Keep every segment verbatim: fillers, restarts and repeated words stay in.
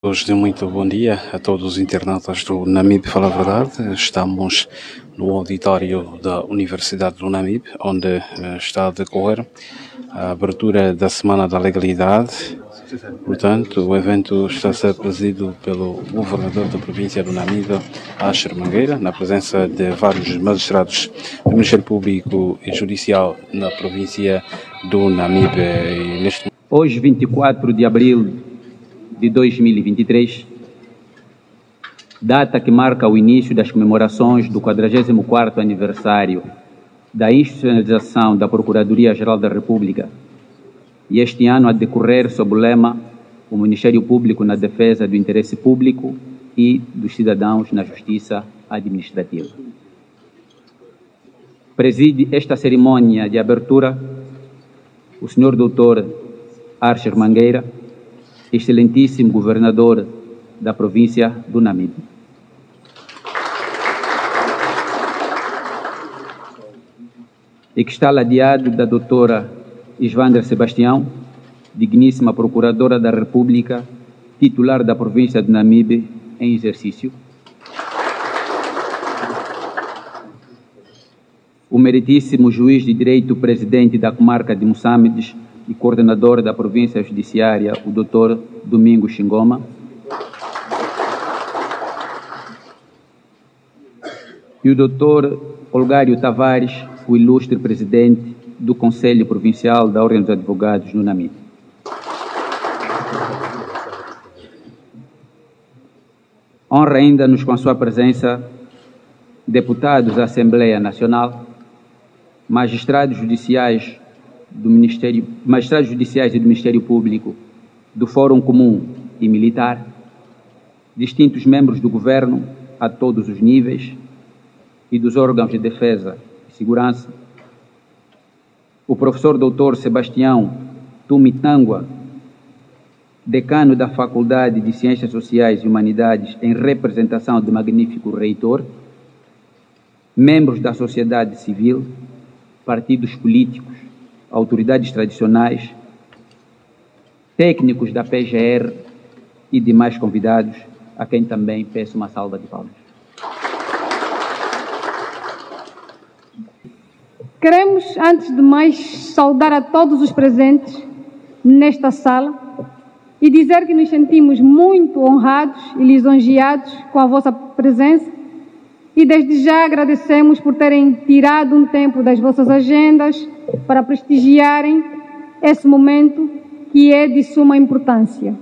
Hoje, muito bom dia a todos os internautas do Namib Fala a Verdade. Estamos no auditório da Universidade do Namib, onde uh, está a decorrer a abertura da Semana da Legalidade. Portanto, o evento está a ser presidido pelo governador da província do Namib, Asher Mangueira, na presença de vários magistrados do Ministério Público e Judicial na província do Namib. E neste... Hoje, vinte e quatro de abril de dois mil e vinte e três, data que marca o início das comemorações do quadragésimo quarto aniversário da institucionalização da Procuradoria-Geral da República, e este ano a decorrer sob o lema "O Ministério Público na defesa do interesse público e dos cidadãos na justiça administrativa". Preside esta cerimônia de abertura o senhor doutor Asher Mangueira, excelentíssimo governador da província do Namib. E que está ladeado da doutora Isvander Sebastião, digníssima procuradora da República, titular da província do Namib em exercício. O meritíssimo juiz de direito, presidente da comarca de Moçambiques e coordenador da província judiciária, o doutor Domingos Xingoma. E o doutor Olgário Tavares, o ilustre presidente do Conselho Provincial da Ordem dos Advogados no Namib. Honra ainda-nos com a sua presença deputados da Assembleia Nacional, magistrados judiciais do Ministério, magistrados judiciais e do Ministério Público, do Fórum Comum e Militar, distintos membros do Governo a todos os níveis e dos órgãos de defesa e segurança, o professor doutor Sebastião Tumitangua, decano da Faculdade de Ciências Sociais e Humanidades em representação do magnífico reitor, membros da sociedade civil, partidos políticos, autoridades tradicionais, técnicos da P G R e demais convidados, a quem também peço uma salva de palmas. Queremos, antes de mais, saudar a todos os presentes nesta sala e dizer que nos sentimos muito honrados e lisonjeados com a vossa presença e desde já agradecemos por terem tirado um tempo das vossas agendas para prestigiarem esse momento que é de suma importância.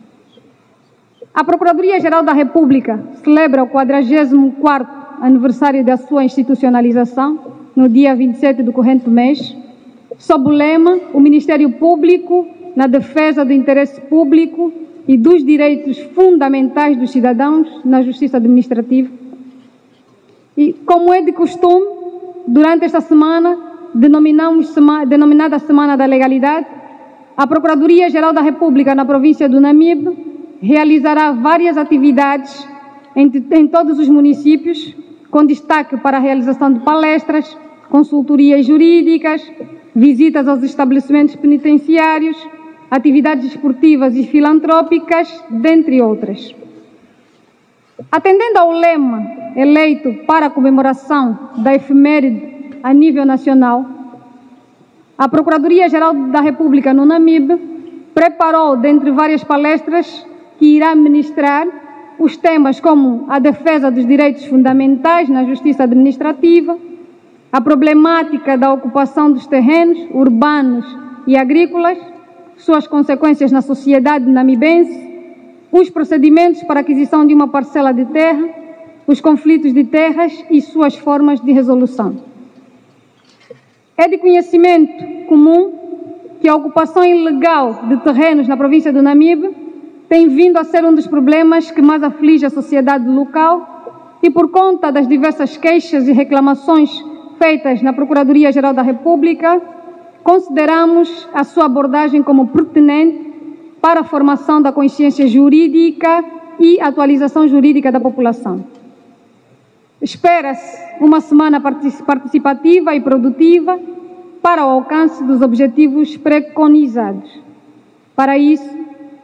A Procuradoria-Geral da República celebra o quadragésimo quarto aniversário da sua institucionalização no dia vinte e sete do corrente mês, sob o lema "O Ministério Público na defesa do interesse público e dos direitos fundamentais dos cidadãos na justiça administrativa". E, como é de costume, durante esta semana, denominamos sema, denominada Semana da Legalidade, a Procuradoria-Geral da República na província do Namib realizará várias atividades em, em todos os municípios, com destaque para a realização de palestras, consultorias jurídicas, visitas aos estabelecimentos penitenciários, atividades esportivas e filantrópicas, dentre outras. Atendendo ao lema eleito para a comemoração da efeméride a nível nacional, a Procuradoria-Geral da República no Namib preparou, dentre várias palestras que irá ministrar, os temas como a defesa dos direitos fundamentais na justiça administrativa, a problemática da ocupação dos terrenos urbanos e agrícolas, suas consequências na sociedade namibense, os procedimentos para aquisição de uma parcela de terra, os conflitos de terras e suas formas de resolução. É de conhecimento comum que a ocupação ilegal de terrenos na província do Namib tem vindo a ser um dos problemas que mais aflige a sociedade local e, por conta das diversas queixas e reclamações feitas na Procuradoria-Geral da República, consideramos a sua abordagem como pertinente para a formação da consciência jurídica e atualização jurídica da população. Espera-se uma semana participativa e produtiva para o alcance dos objetivos preconizados. Para isso,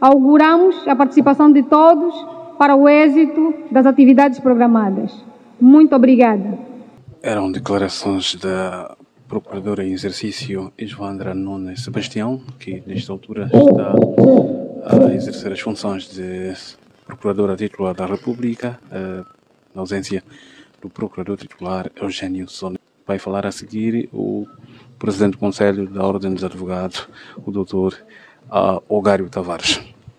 auguramos a participação de todos para o êxito das atividades programadas. Muito obrigada. Eram declarações da Procuradora em exercício Esvandra Nunes Sebastião, que nesta altura está a exercer as funções de Procuradora Titular da República, na ausência do Procurador Titular Eugênio Sonia. Vai falar a seguir o Presidente do Conselho da Ordem dos Advogados, o doutor Ogário Tavares.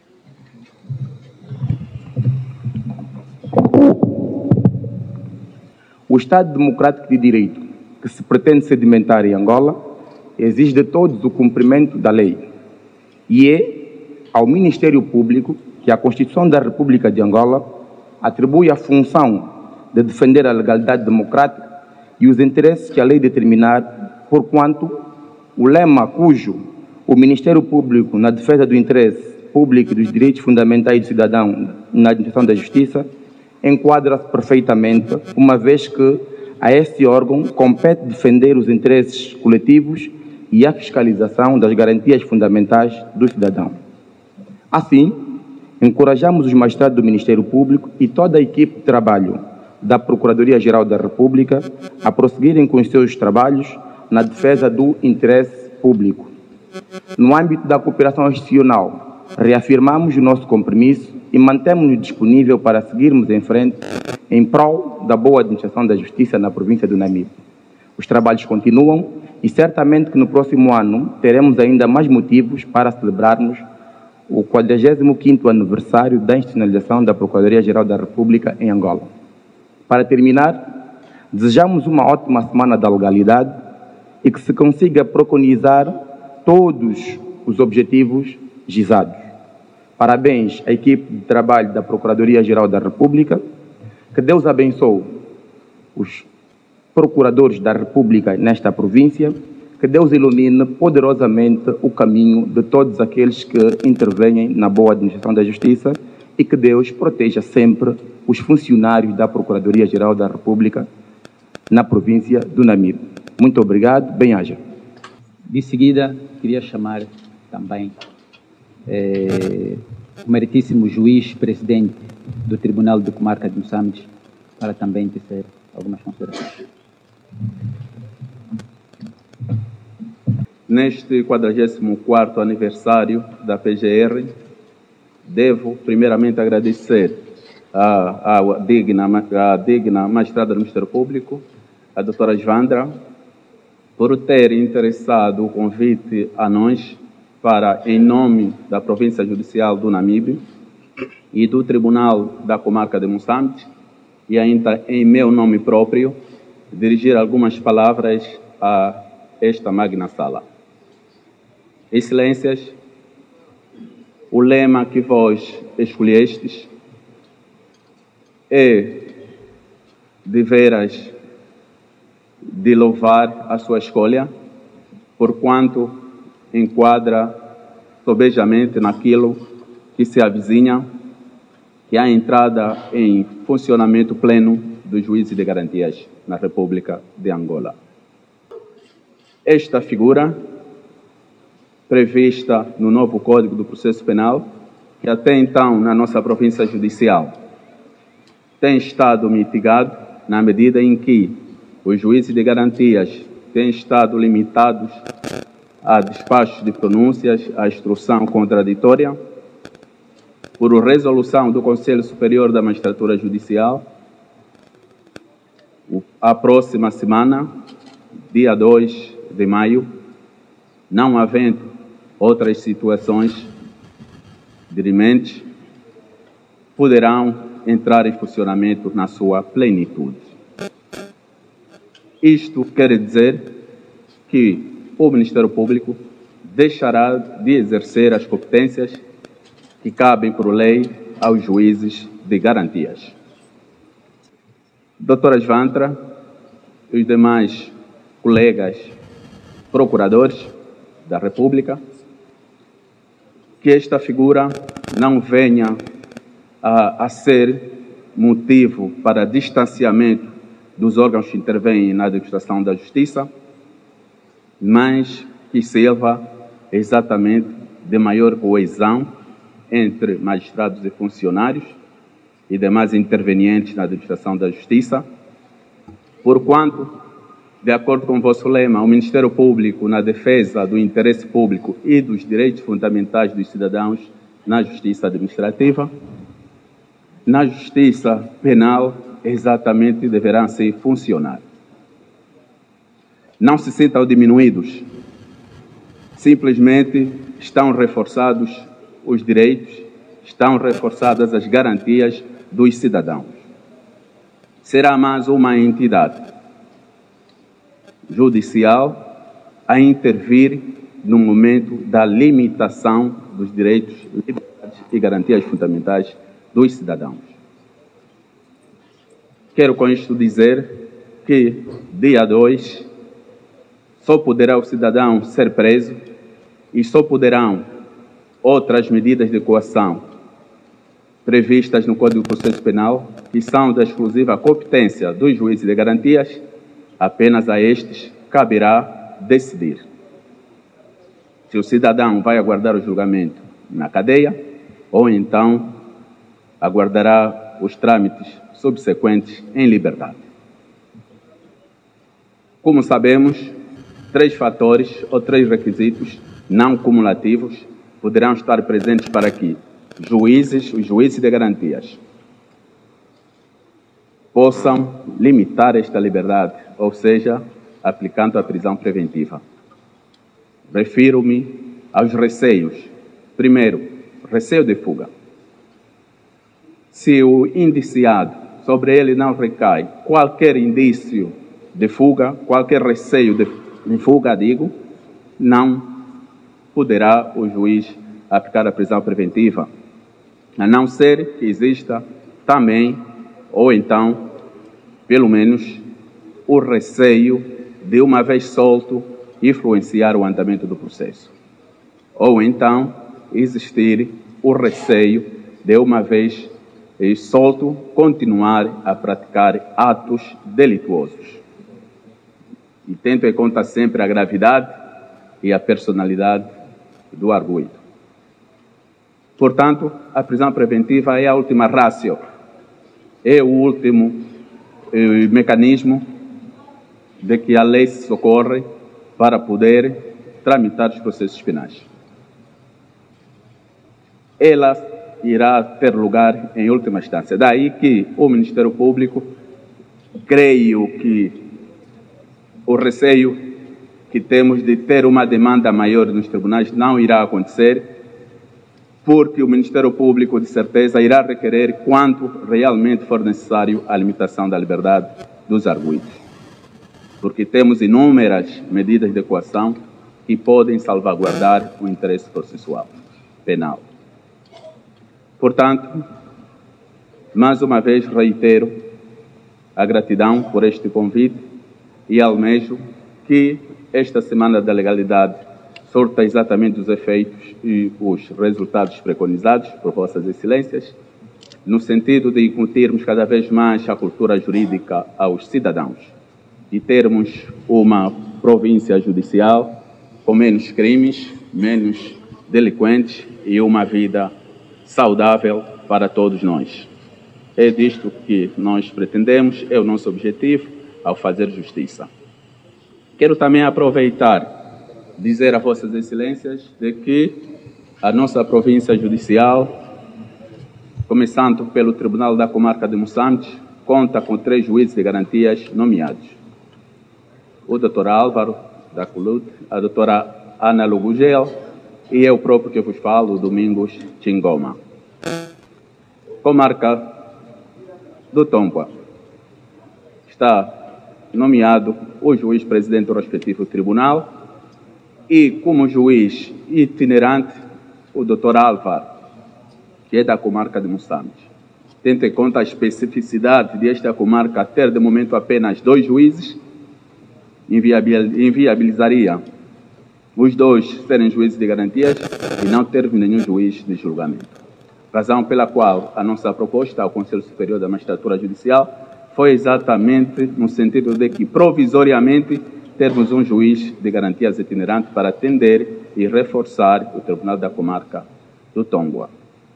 O Estado Democrático de Direito que se pretende sedimentar em Angola exige de todos o cumprimento da lei e é ao Ministério Público que a Constituição da República de Angola atribui a função de defender a legalidade democrática e os interesses que a lei determinar, porquanto o lema cujo o Ministério Público na defesa do interesse público e dos direitos fundamentais do cidadão na administração da justiça enquadra-se perfeitamente, uma vez que a este órgão compete defender os interesses coletivos e a fiscalização das garantias fundamentais do cidadão. Assim, encorajamos os magistrados do Ministério Público e toda a equipe de trabalho da Procuradoria-Geral da República a prosseguirem com os seus trabalhos na defesa do interesse público. No âmbito da cooperação institucional, reafirmamos o nosso compromisso e mantemos-nos disponíveis para seguirmos em frente em prol da boa administração da justiça na província do Namibe. Os trabalhos continuam e certamente que no próximo ano teremos ainda mais motivos para celebrarmos o quadragésimo quinto aniversário da institucionalização da Procuradoria-Geral da República em Angola. Para terminar, desejamos uma ótima semana da legalidade e que se consiga preconizar todos os objetivos gizados. Parabéns à equipe de trabalho da Procuradoria-Geral da República. Que Deus abençoe os procuradores da República nesta província. Que Deus ilumine poderosamente o caminho de todos aqueles que intervêm na boa administração da justiça e que Deus proteja sempre os funcionários da Procuradoria-Geral da República na província do Namibe. Muito obrigado, bem-haja. De seguida, queria chamar também eh, o meritíssimo juiz presidente do Tribunal de Comarca de Moçambique para também tecer algumas considerações. Neste quadragésimo quarto aniversário da P G R, devo primeiramente agradecer à, à, digna, à digna magistrada do Ministério Público, a doutora Esvandra, por ter interessado o convite a nós para, em nome da Província Judicial do Namibe e do Tribunal da Comarca de Moçambique, e ainda em meu nome próprio, dirigir algumas palavras a esta magna sala. Excelências, o lema que vós escolhestes é de veras de louvar a sua escolha, porquanto enquadra sobejamente naquilo que se avizinha, que é a entrada em funcionamento pleno do juízo de garantias na República de Angola. Esta figura, prevista no novo Código do Processo Penal, que até então na nossa província judicial tem estado mitigado na medida em que os juízes de garantias têm estado limitados a despachos de pronúncias, a instrução contraditória, por resolução do Conselho Superior da Magistratura Judicial. A próxima semana, dia dois de maio, não havendo outras situações dirimentes, poderão entrar em funcionamento na sua plenitude. Isto quer dizer que o Ministério Público deixará de exercer as competências que cabem por lei aos juízes de garantias. Doutora Esvandra e os demais colegas procuradores da República, que esta figura não venha a, a ser motivo para distanciamento dos órgãos que intervêm na administração da justiça, mas que sirva exatamente de maior coesão entre magistrados e funcionários e demais intervenientes na administração da Justiça, porquanto, de acordo com o vosso lema, o Ministério Público na defesa do interesse público e dos direitos fundamentais dos cidadãos na Justiça Administrativa, na Justiça Penal, exatamente deverá assim funcionar. Não se sintam diminuídos, simplesmente estão reforçados os direitos, estão reforçadas as garantias dos cidadãos. Será mais uma entidade judicial a intervir no momento da limitação dos direitos, liberdades e garantias fundamentais dos cidadãos. Quero com isto dizer que, dia dois, só poderá o cidadão ser preso e só poderão outras medidas de coação previstas no Código de Processo Penal, que são da exclusiva competência dos juízes de garantias, apenas a estes caberá decidir se o cidadão vai aguardar o julgamento na cadeia ou então aguardará os trâmites subsequentes em liberdade. Como sabemos, três fatores ou três requisitos não cumulativos poderão estar presentes para que juízes, os juízes de garantias, possam limitar esta liberdade, ou seja, aplicando a prisão preventiva. Refiro-me aos receios. Primeiro, receio de fuga. Se o indiciado, sobre ele não recai qualquer indício de fuga, qualquer receio de, de fuga, digo, não poderá o juiz aplicar a prisão preventiva, a não ser que exista também, ou então, pelo menos, o receio de, uma vez solto, influenciar o andamento do processo. Ou então, existir o receio de, uma vez solto, continuar a praticar atos delituosos. E tendo em conta sempre a gravidade e a personalidade do arguido. Portanto, a prisão preventiva é a última ratio, é o último eh, mecanismo de que a lei se socorre para poder tramitar os processos penais. Ela irá ter lugar em última instância. Daí que o Ministério Público, creio que o receio que temos de ter uma demanda maior nos tribunais não irá acontecer, porque o Ministério Público, de certeza, irá requerer quanto realmente for necessário a limitação da liberdade dos arguidos. Porque temos inúmeras medidas de coação que podem salvaguardar o interesse processual penal. Portanto, mais uma vez reitero a gratidão por este convite e almejo que esta Semana da Legalidade surta exatamente os efeitos e os resultados preconizados por Vossas Excelências, no sentido de incutirmos cada vez mais a cultura jurídica aos cidadãos e termos uma província judicial com menos crimes, menos delinquentes e uma vida saudável para todos nós. É disto que nós pretendemos, é o nosso objetivo ao fazer justiça. Quero também aproveitar dizer a Vossas Excelências de que a nossa província judicial, começando pelo Tribunal da Comarca de Moçambique, conta com três juízes de garantias nomeados. O doutor Álvaro da Colute, a doutora Ana Lugugel e eu próprio que vos falo, Domingos Chingoma. Comarca do Tongua. Está nomeado o juiz-presidente do respectivo tribunal e, como juiz itinerante, o doutor Álvaro, que é da comarca de Moçambique. Tendo em conta a especificidade desta comarca ter, de momento, apenas dois juízes, inviabilizaria os dois serem juízes de garantias e não ter nenhum juiz de julgamento. Razão pela qual a nossa proposta ao Conselho Superior da Magistratura Judicial foi exatamente no sentido de que, provisoriamente, termos um juiz de garantias itinerante para atender e reforçar o Tribunal da Comarca do Tongua.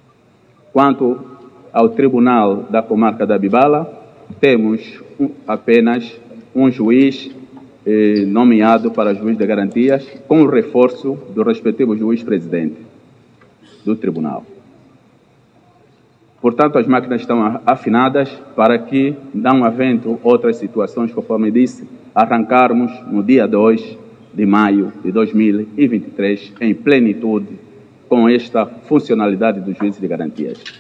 Quanto ao Tribunal da Comarca da Abibala, temos um, apenas um juiz eh, nomeado para juiz de garantias, com o reforço do respectivo juiz-presidente do tribunal. Portanto, as máquinas estão afinadas para que, não havendo outras situações, conforme disse, arrancarmos no dia dois de maio de dois mil e vinte e três, em plenitude, com esta funcionalidade do juiz de garantias.